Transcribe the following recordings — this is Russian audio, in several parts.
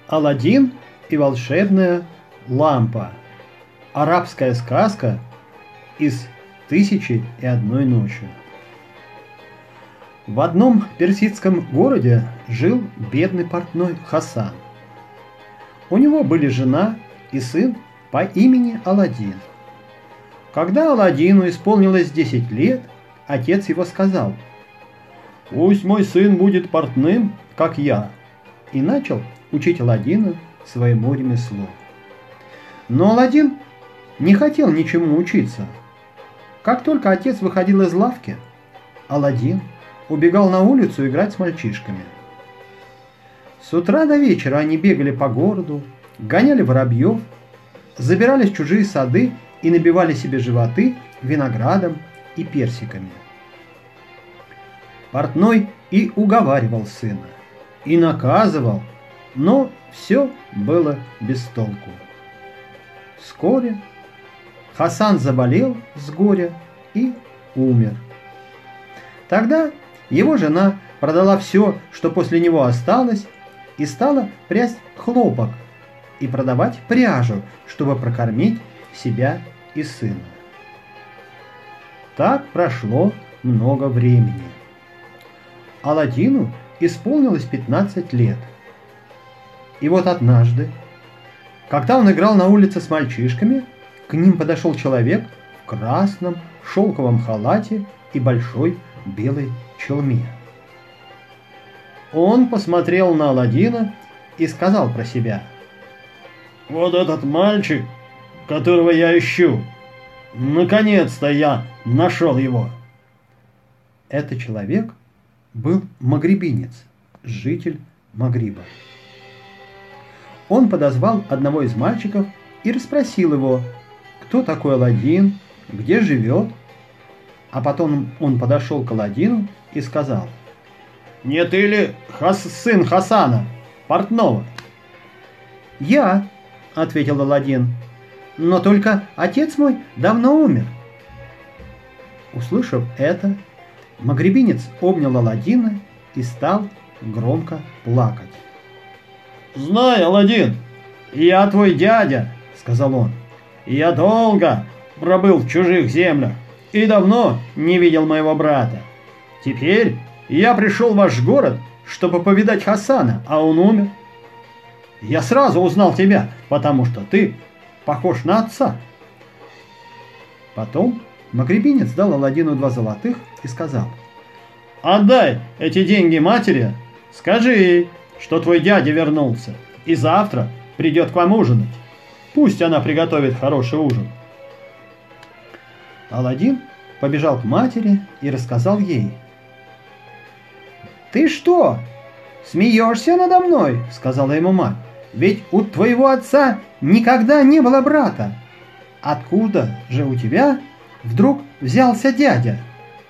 Аладдин и волшебная лампа. Арабская сказка из «Тысячи и одной ночи». В одном персидском городе жил бедный портной Хасан. У него были жена и сын по имени Аладдин. Когда Аладдину исполнилось 10 лет, отец его сказал: «Пусть мой сын будет портным, как я», и начал учить Аладдина своему ремеслу. Но Аладдин не хотел ничему учиться. Как только отец выходил из лавки, Аладдин убегал на улицу играть с мальчишками. С утра до вечера они бегали по городу, гоняли воробьев, забирались в чужие сады и набивали себе животы виноградом и персиками. Портной и уговаривал сына, и наказывал, но все было без толку. Вскоре Хасан заболел с горя и умер. Тогда его жена продала все, что после него осталось, и стала прясть хлопок и продавать пряжу, чтобы прокормить себя и сына. Так прошло много времени. Аладдину исполнилось 15 лет. И вот однажды, когда он играл на улице с мальчишками, к ним подошел человек в красном шелковом халате и большой белой челме. Он посмотрел на Аладдина и сказал про себя: «Вот этот мальчик, которого я ищу, наконец-то я нашел его». Этот человек был магрибинец, житель Магриба. Он подозвал одного из мальчиков и расспросил его, кто такой Аладдин, где живет. А потом он подошел к Аладдину и сказал: «Не ты ли сын Хасана, портного?» «Я», — ответил Аладдин, — «но только отец мой давно умер». Услышав это, магрибинец обнял Аладдина и стал громко плакать. «Знай, Аладдин, я твой дядя», — сказал он. «Я долго пробыл в чужих землях и давно не видел моего брата. Теперь я пришел в ваш город, чтобы повидать Хасана, а он умер. Я сразу узнал тебя, потому что ты похож на отца». Потом магрибинец дал Аладдину 2 золотых и сказал: «Отдай эти деньги матери, скажи ей, что твой дядя вернулся и завтра придет к вам ужинать. Пусть она приготовит хороший ужин». Аладдин побежал к матери и рассказал ей. «Ты что, смеешься надо мной?» — сказала ему мать. «Ведь у твоего отца никогда не было брата. Откуда же у тебя вдруг взялся дядя?»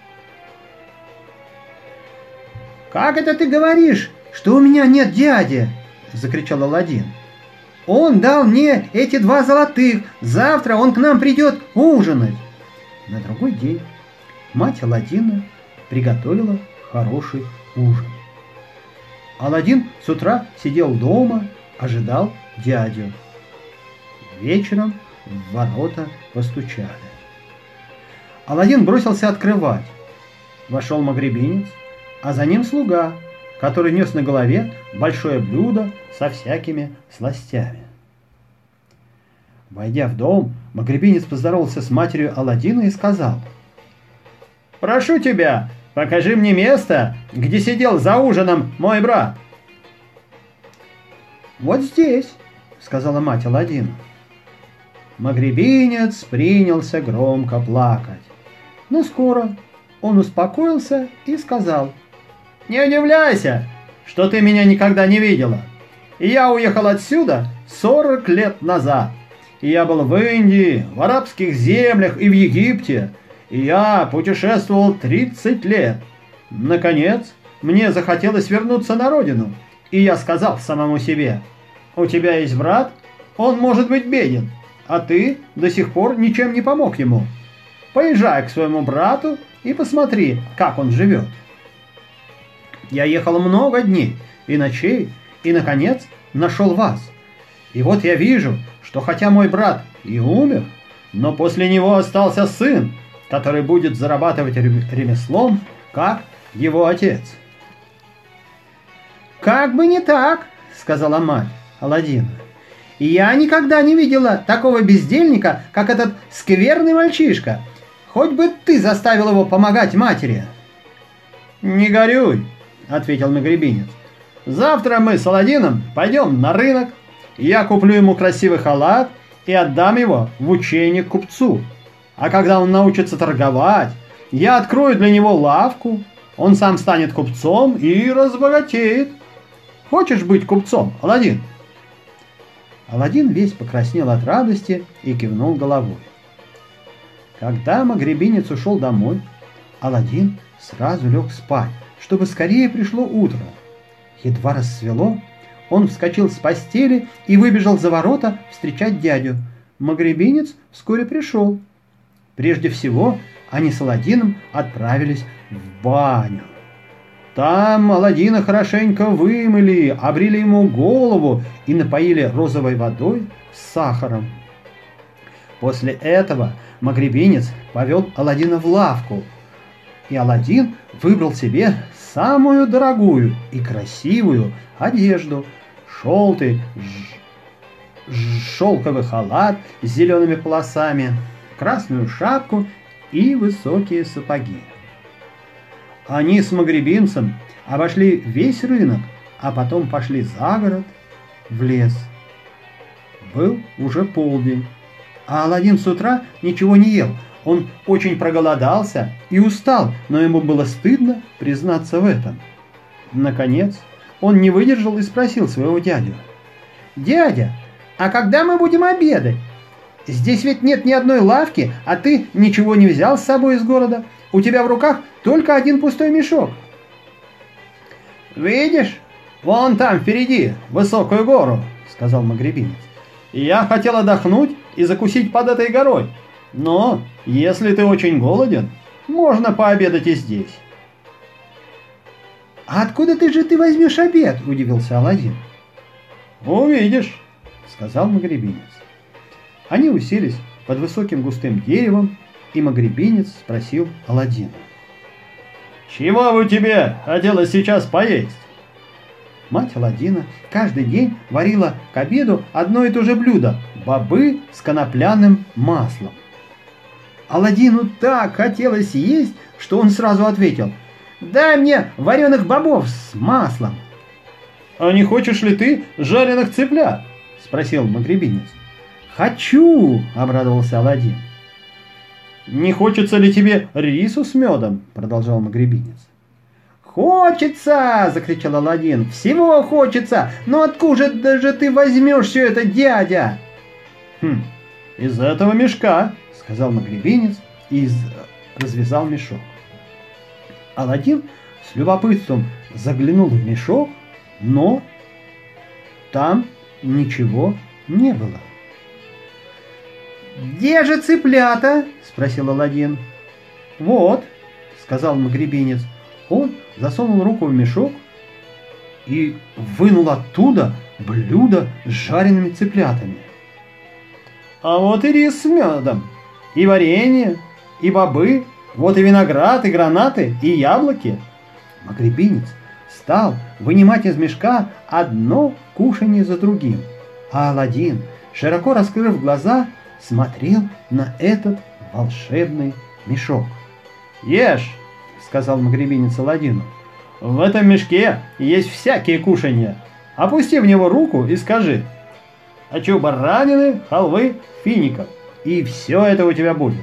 «Как это ты говоришь, что у меня нет дяди?» — закричал Аладдин. «Он дал мне эти 2 золотых. Завтра он к нам придет ужинать». На другой день мать Аладдина приготовила хороший ужин. Аладдин с утра сидел дома, ожидал дядю. Вечером в ворота постучали. Аладдин бросился открывать. Вошел магрибинец, а за ним слуга, который нес на голове большое блюдо со всякими сластями. Войдя в дом, магрибинец поздоровался с матерью Аладдина и сказал: «Прошу тебя, покажи мне место, где сидел за ужином мой брат». «Вот здесь», — сказала мать Аладдина. Магрибинец принялся громко плакать, но скоро он успокоился и сказал: «Не удивляйся, что ты меня никогда не видела. Я уехал отсюда 40 лет назад. Я был в Индии, в арабских землях и в Египте. Я путешествовал 30 лет. Наконец, мне захотелось вернуться на родину, и я сказал самому себе: у тебя есть брат, он может быть беден, а ты до сих пор ничем не помог ему. Поезжай к своему брату и посмотри, как он живет». Я ехал много дней и ночей и, наконец, нашел вас. И вот я вижу, что хотя мой брат и умер, но после него остался сын, который будет зарабатывать ремеслом, как его отец». «Как бы не так», — сказала мать Аладдина. «Я никогда не видела такого бездельника, как этот скверный мальчишка. Хоть бы ты заставил его помогать матери». «Не горюй», — ответил магребинец. «Завтра мы с Аладдином пойдем на рынок, я куплю ему красивый халат и отдам его в учение купцу. А когда он научится торговать, я открою для него лавку, он сам станет купцом и разбогатеет. Хочешь быть купцом, Аладдин?» Аладдин весь покраснел от радости и кивнул головой. Когда магребинец ушел домой, Аладдин сразу лег спать, чтобы скорее пришло утро. Едва рассвело, он вскочил с постели и выбежал за ворота встречать дядю. Магребинец вскоре пришел. Прежде всего, они с Аладдином отправились в баню. Там Аладдина хорошенько вымыли, обрили ему голову и напоили розовой водой с сахаром. После этого магребинец повел Аладдина в лавку, и Аладдин выбрал себе самую дорогую и красивую одежду: желтый шелковый халат с зелеными полосами, красную шапку и высокие сапоги. Они с магребинцем обошли весь рынок, а потом пошли за город, в лес. Был уже полдень, а Аладдин с утра ничего не ел. Он очень проголодался и устал, но ему было стыдно признаться в этом. Наконец, он не выдержал и спросил своего дядю: «Дядя, а когда мы будем обедать? Здесь ведь нет ни одной лавки, а ты ничего не взял с собой из города. У тебя в руках только один пустой мешок». «Видишь, вон там впереди высокую гору», — сказал магребинец. «Я хотел отдохнуть и закусить под этой горой. Но если ты очень голоден, можно пообедать и здесь». «А откуда ты возьмешь обед?» — удивился Аладдин. «Увидишь», — сказал магребинец. Они уселись под высоким густым деревом, и магребинец спросил Аладдина: «Чего бы тебе хотелось сейчас поесть?» Мать Аладдина каждый день варила к обеду одно и то же блюдо – бобы с конопляным маслом. Аладдину так хотелось есть, что он сразу ответил: «Дай мне вареных бобов с маслом». «А не хочешь ли ты жареных цыплят?» – спросил магребинец. «Хочу!» – обрадовался Аладдин. «Не хочется ли тебе рису с медом?» – продолжал магребинец. «Хочется!» – закричал Аладдин. «Всего хочется! Но откуда же ты возьмешь все это, дядя?» «Из этого мешка», – сказал магребинец и развязал мешок. Аладдин с любопытством заглянул в мешок, но там ничего не было. «Где же цыплята?» – спросил Аладдин. «Вот», – сказал магребинец. Он засунул руку в мешок и вынул оттуда блюдо с жареными цыплятами. «А вот и рис с медом, и варенье, и бобы, вот и виноград, и гранаты, и яблоки». Магребинец стал вынимать из мешка одно кушанье за другим, а Аладдин, широко раскрыв глаза, смотрел на этот волшебный мешок. «Ешь», — сказал магребинец Аладдину, — «в этом мешке есть всякие кушанья. Опусти в него руку и скажи: хочу баранины, халвы, фиников, и все это у тебя будет».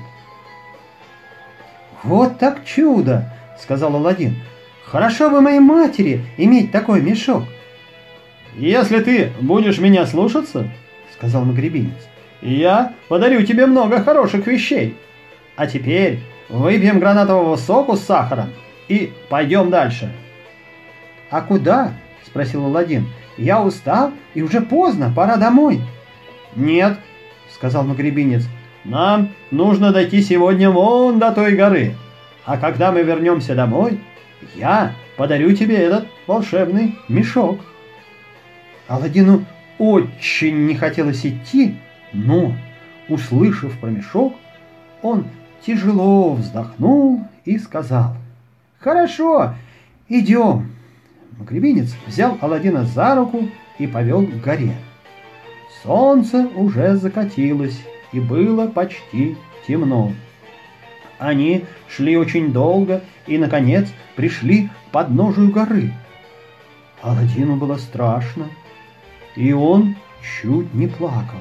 «Вот так чудо», — сказал Аладдин. «Хорошо бы моей матери иметь такой мешок». «Если ты будешь меня слушаться, — сказал магребинец, — я подарю тебе много хороших вещей. А теперь выпьем гранатового соку с сахаром и пойдем дальше». «А куда?» – спросил Аладдин. «Я устал и уже поздно, пора домой». «Нет», – сказал магребинец, – «нам нужно дойти сегодня вон до той горы. А когда мы вернемся домой, я подарю тебе этот волшебный мешок». Аладдину очень не хотелось идти, но, услышав про мешок, он тяжело вздохнул и сказал: «Хорошо, идем». Магребинец взял Аладдина за руку и повел к горе. Солнце уже закатилось, и было почти темно. Они шли очень долго и, наконец, пришли к подножию горы. Аладдину было страшно, и он чуть не плакал.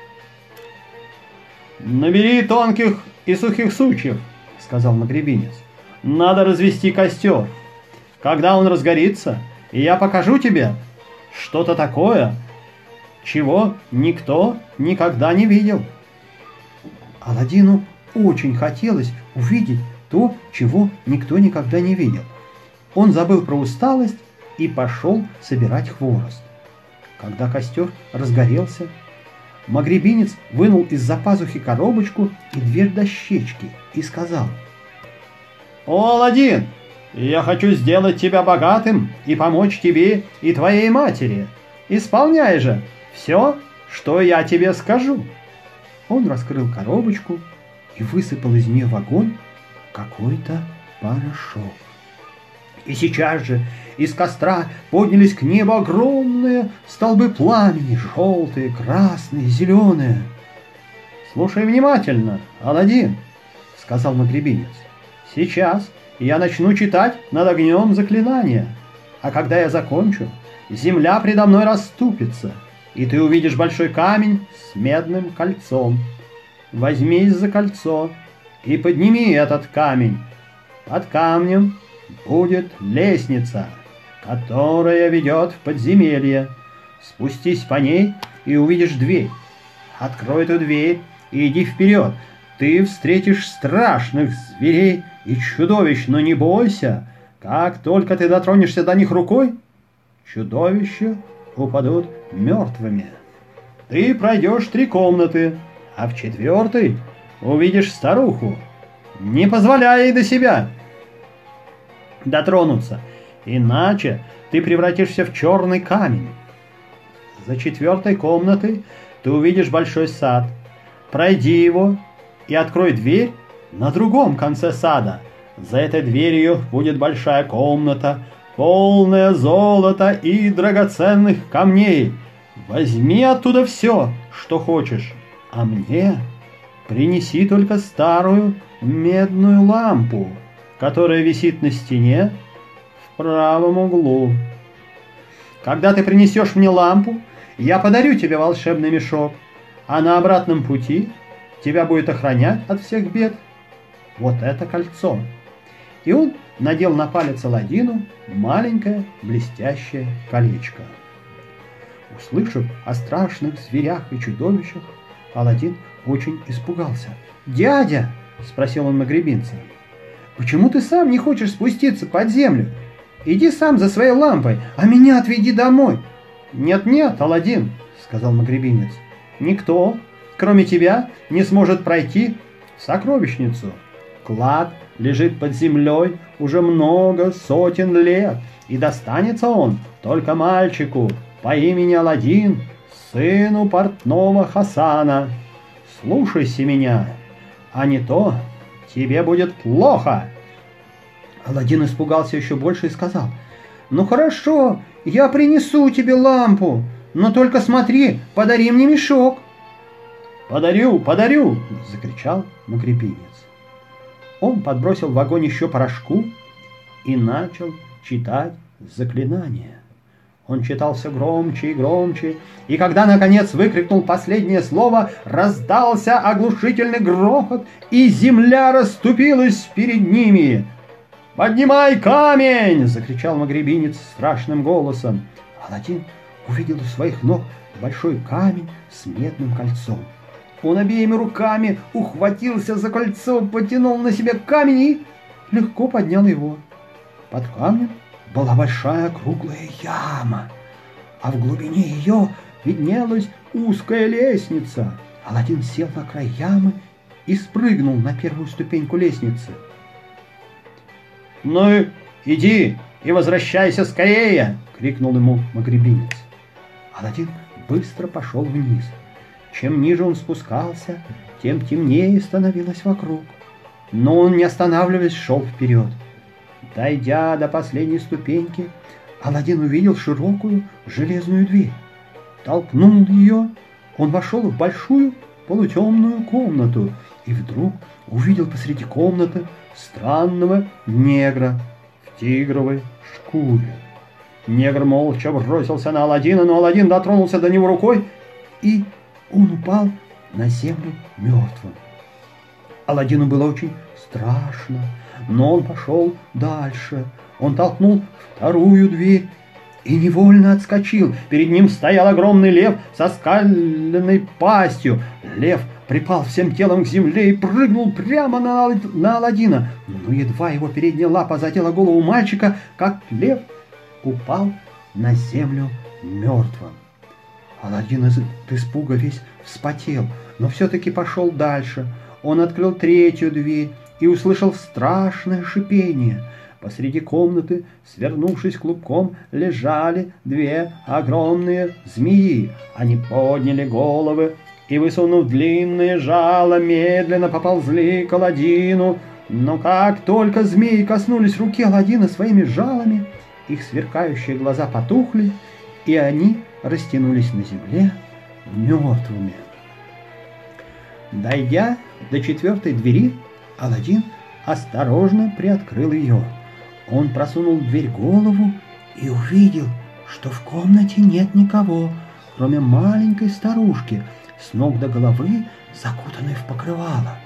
«Набери тонких и сухих сучьев», — сказал Магребинец. «Надо развести костер. Когда он разгорится, я покажу тебе что-то такое, чего никто никогда не видел». Аладдину очень хотелось увидеть то, чего никто никогда не видел. Он забыл про усталость и пошел собирать хворост. Когда костер разгорелся, Магребинец вынул из-за пазухи коробочку и дверь дощечки и сказал: «О, Аладдин, я хочу сделать тебя богатым и помочь тебе и твоей матери. Исполняй же все, что я тебе скажу». Он раскрыл коробочку и высыпал из нее в огонь какой-то порошок. И сейчас же из костра поднялись к небу огромные столбы пламени, желтые, красные, зеленые. «Слушай внимательно, Аладдин», — сказал Магребинец. «Сейчас я начну читать над огнем заклинания, а когда я закончу, земля предо мной расступится, и ты увидишь большой камень с медным кольцом. Возьмись за кольцо и подними этот камень. Под камнем будет лестница, которая ведет в подземелье. Спустись по ней и увидишь дверь. Открой эту дверь и иди вперед. Ты встретишь страшных зверей и чудовищ, но не бойся. Как только ты дотронешься до них рукой, чудовища упадут мертвыми. Ты пройдешь 3 комнаты, а в 4-й увидишь старуху. Не позволяй ей до себя дотронуться, иначе ты превратишься в черный камень. За 4-й комнатой ты увидишь большой сад. Пройди его и открой дверь на другом конце сада. За этой дверью будет большая комната, полная золота и драгоценных камней. Возьми оттуда все, что хочешь, а мне принеси только старую медную лампу, которая висит на стене в правом углу. Когда ты принесешь мне лампу, я подарю тебе волшебный мешок, а на обратном пути тебя будет охранять от всех бед вот это кольцо». И он надел на палец Аладдину маленькое блестящее колечко. Услышав о страшных зверях и чудовищах, Аладдин очень испугался. «Дядя!» — спросил он Магребинца. «Почему ты сам не хочешь спуститься под землю? Иди сам за своей лампой, а меня отведи домой». «Нет-нет, Аладдин», — сказал Магребинец, — «никто, кроме тебя, не сможет пройти в сокровищницу. Клад лежит под землей уже много сотен лет, и достанется он только мальчику по имени Аладдин, сыну портного Хасана. Слушайся меня, а не то тебе будет плохо». Аладдин испугался еще больше и сказал: «Ну хорошо, я принесу тебе лампу, но только смотри, подари мне мешок». «Подарю, подарю!» — закричал Магребинец. Он подбросил в огонь еще порошку и начал читать заклинание. Он читал все громче и громче, и когда, наконец, выкрикнул последнее слово, раздался оглушительный грохот, и земля расступилась перед ними. «Поднимай камень!» — закричал Магребинец страшным голосом. Аладдин увидел у своих ног большой камень с медным кольцом. Он обеими руками ухватился за кольцо, потянул на себя камень и легко поднял его. Под камнем была большая круглая яма, а в глубине ее виднелась узкая лестница. Аладдин сел на край ямы и спрыгнул на первую ступеньку лестницы. «Ну, иди и возвращайся скорее!» — крикнул ему Магребинец. Аладдин быстро пошел вниз. Чем ниже он спускался, тем темнее становилось вокруг. Но он, не останавливаясь, шел вперед. Дойдя до последней ступеньки, Аладдин увидел широкую железную дверь. Толкнул ее, он вошел в большую полутемную комнату и вдруг увидел посреди комнаты странного негра в тигровой шкуре. Негр молча бросился на Аладдина, но Аладдин дотронулся до него рукой, и он упал на землю мертвым. Аладдину было очень страшно, но он пошел дальше. Он толкнул вторую дверь и невольно отскочил. Перед ним стоял огромный лев со скаленной пастью. Лев припал всем телом к земле и прыгнул прямо на Аладдина. Но едва его передняя лапа задела голову мальчика, как лев упал на землю мертвым. Аладдин от испуга весь вспотел, но все-таки пошел дальше. Он открыл третью дверь и услышал страшное шипение. Посреди комнаты, свернувшись клубком, лежали две огромные змеи. Они подняли головы и, высунув длинные жало, медленно поползли к Аладдину. Но как только змеи коснулись руки Аладдина своими жалами, их сверкающие глаза потухли, и они растянулись на земле мертвыми. Дойдя до четвертой двери, Аладдин осторожно приоткрыл ее. Он просунул в дверь голову и увидел, что в комнате нет никого, кроме маленькой старушки, с ног до головы закутанной в покрывало.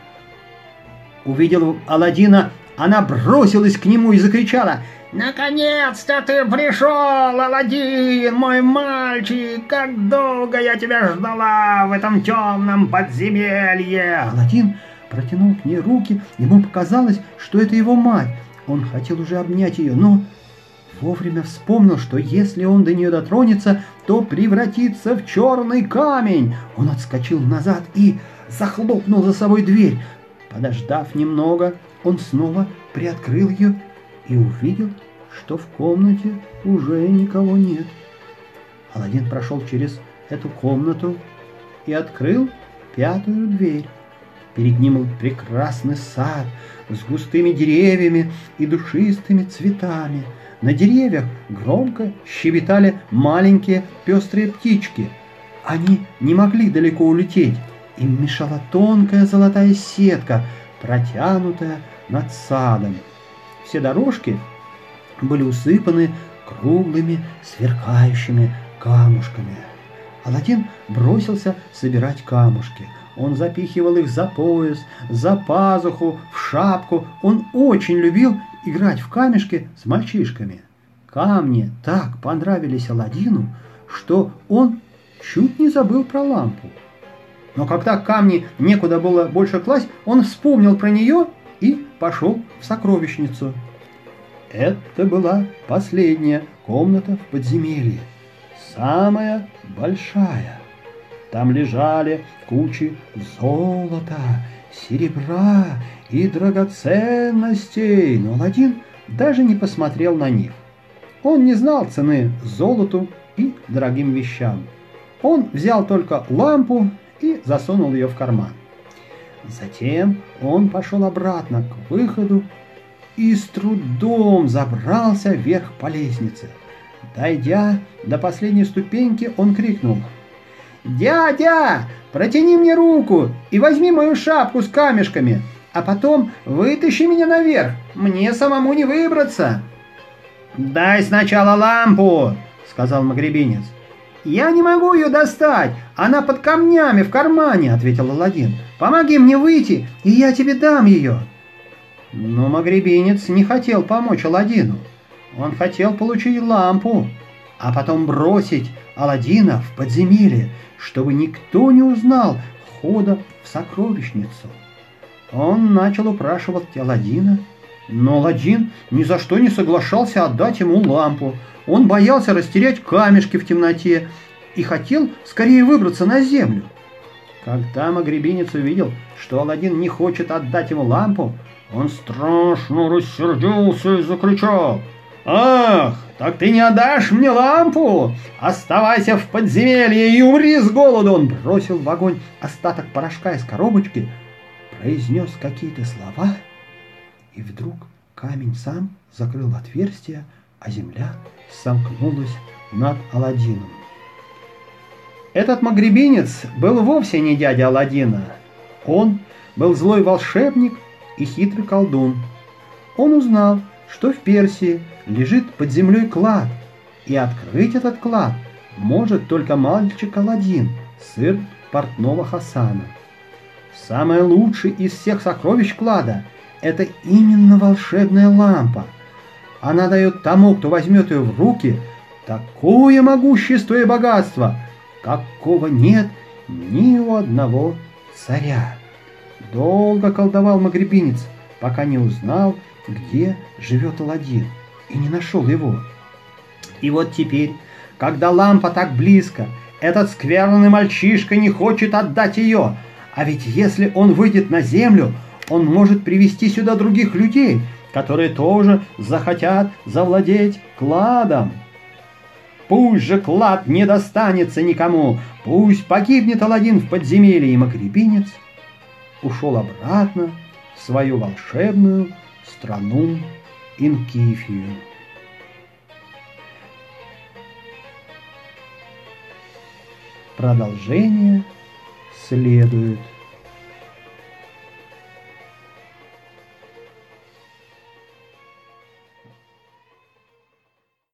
Увидев Аладдина, она бросилась к нему и закричала: «Наконец-то ты пришел, Аладдин, мой мальчик! Как долго я тебя ждала в этом темном подземелье!» Аладдин протянул к ней руки, ему показалось, что это его мать. Он хотел уже обнять ее, но вовремя вспомнил, что если он до нее дотронется, то превратится в черный камень. Он отскочил назад и захлопнул за собой дверь. Подождав немного, он снова приоткрыл ее и увидел, что в комнате уже никого нет. Аладдин прошел через эту комнату и открыл пятую дверь. Перед ним был прекрасный сад с густыми деревьями и душистыми цветами. На деревьях громко щебетали маленькие пестрые птички. Они не могли далеко улететь. Им мешала тонкая золотая сетка, протянутая над садом. Все дорожки были усыпаны круглыми сверкающими камушками. Аладдин бросился собирать камушки. Он запихивал их за пояс, за пазуху, в шапку. Он очень любил играть в камешки с мальчишками. Камни так понравились Аладдину, что он чуть не забыл про лампу. Но когда камни некуда было больше класть, он вспомнил про нее и пошел в сокровищницу. Это была последняя комната в подземелье, самая большая. Там лежали кучи золота, серебра и драгоценностей, но Аладдин даже не посмотрел на них. Он не знал цены золоту и дорогим вещам. Он взял только лампу и засунул ее в карман. Затем он пошел обратно к выходу и с трудом забрался вверх по лестнице. Дойдя до последней ступеньки, он крикнул: «Дядя, протяни мне руку и возьми мою шапку с камешками, а потом вытащи меня наверх, мне самому не выбраться». «Дай сначала лампу», — сказал магребинец. «Я не могу ее достать, она под камнями в кармане», — ответил Аладдин. «Помоги мне выйти, и я тебе дам ее». Но магребинец не хотел помочь Аладдину. Он хотел получить лампу, а потом бросить Аладдина в подземелье, чтобы никто не узнал входа в сокровищницу. Он начал упрашивать Аладдина, но Аладдин ни за что не соглашался отдать ему лампу. Он боялся растерять камешки в темноте и хотел скорее выбраться на землю. Когда магребинец увидел, что Аладдин не хочет отдать ему лампу, он страшно рассердился и закричал: «Ах, так ты не отдашь мне лампу? Оставайся в подземелье и умри с голоду!» Он бросил в огонь остаток порошка из коробочки, произнес какие-то слова, и вдруг камень сам закрыл отверстие, а земля сомкнулась над Аладдином. Этот магребинец был вовсе не дядя Аладдина. Он был злой волшебник и хитрый колдун. Он узнал, что в Персии лежит под землей клад, и открыть этот клад может только мальчик Аладдин, сын портного Хасана. Самое лучшее из всех сокровищ клада – это именно волшебная лампа. Она дает тому, кто возьмет ее в руки, такое могущество и богатство, какого нет ни у одного царя. Долго колдовал магребинец, пока не узнал, где живет Аладдин, и не нашел его. И вот теперь, когда лампа так близко, этот скверный мальчишка не хочет отдать ее. А ведь если он выйдет на землю, он может привести сюда других людей, которые тоже захотят завладеть кладом. Пусть же клад не достанется никому, пусть погибнет Аладдин в подземелье, и магребинец ушел обратно в свою волшебную страну Инкифию. Продолжение следует.